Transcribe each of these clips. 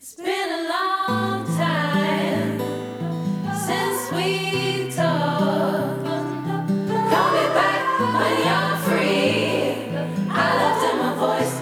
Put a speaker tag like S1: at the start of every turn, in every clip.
S1: It's been a long time since we talked. Call me back when you're free. I left in my voice,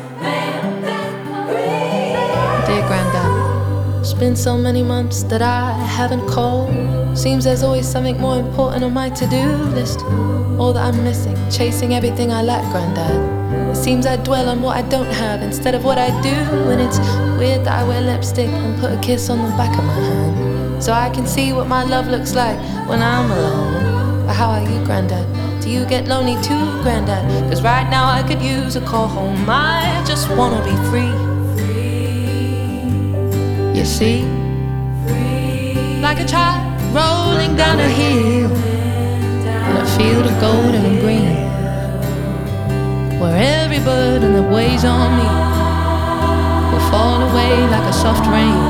S1: memory.
S2: Dear Grandad, it's been so many months that I haven't called. Seems there's always something more important on my to-do list. All that I'm missing, chasing everything I lack, Grandad. It seems I dwell on what I don't have instead of what I do. And it's weird that I wear lipstick and put a kiss on the back of my hand, so I can see what my love looks like when I'm alone. But how are you, Grandad? Do you get lonely too, Grandad? Cause right now I could use a call home. I just wanna be free. You see, like a child rolling down a hill in a field of golden and green, where every burden that weighs on me will fall away like a soft rain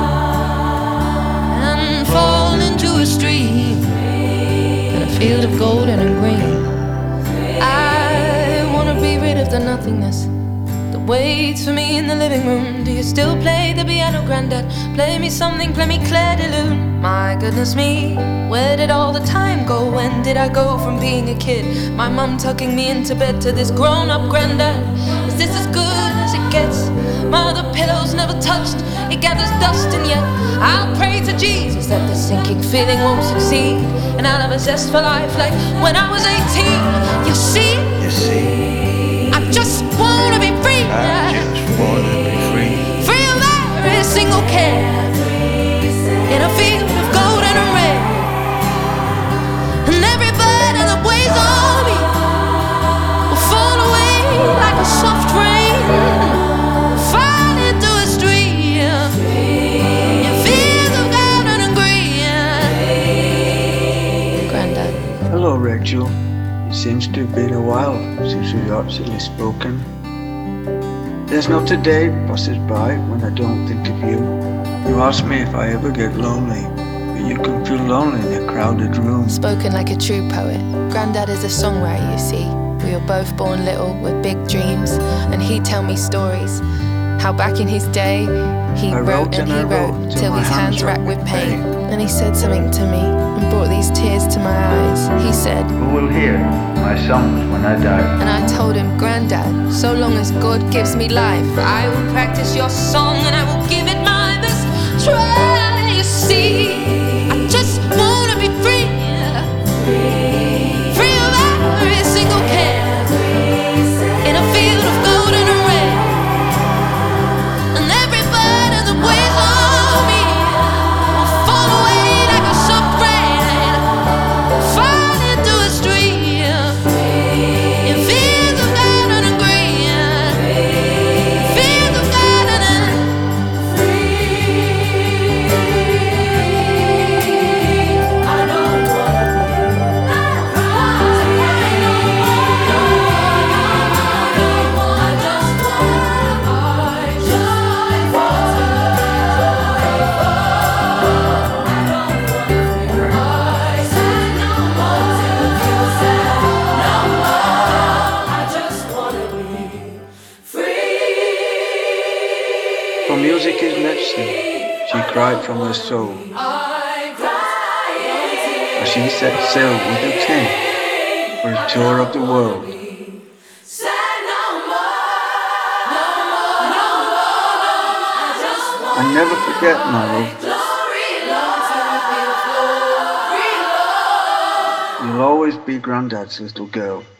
S2: and fall into a stream in a field of golden and green. I wanna be rid of the nothingness that waits for me in the living room. Do you still play the piano, Grandad? Play me something, play me Claire de Lune. My goodness me, where did all the time go? When did I go from being a kid, my mum tucking me into bed, to this grown-up Grandad? Is this as good as it gets? My other pillow's never touched, it gathers dust, and yet I'll pray to Jesus that this sinking feeling won't succeed, and I'll have a zest for life like when I was 18. You see, I just wanna be free.
S3: I just wanna be free.
S2: Free of every single care, in a field of golden and red, and every burden that weighs on me will fall away like a soft rain, fall into a stream in fields of golden and green. Grandad.
S3: Hello, Rachel. It seems to have been a while since we've actually spoken. There's not a day passes by when I don't think of you. You ask me if I ever get lonely, but you can feel lonely in a crowded room.
S2: Spoken like a true poet. Grandad is a songwriter, you see. We were both born little with big dreams, and he'd tell me stories. How back in his day, he wrote and he wrote till his hands racked with pain. And he said something to me and brought these tears to my eyes. He said,
S3: Who will hear my songs when I die?
S2: and I told him, Grandad, so long as God gives me life, I will practice your song and I will give it my best try. You see, I just wanna be free, free of every single care, in a field of golden and red, and every burden that weighs on me will fall away like a soft rain, fall into a stream in fields of golden and green, fields of golden and
S1: I don't
S3: For music is medicine, she cried from her soul, as she set sail with her king for a tour of the world. I never forget, my love. You'll always be Grandad's little girl.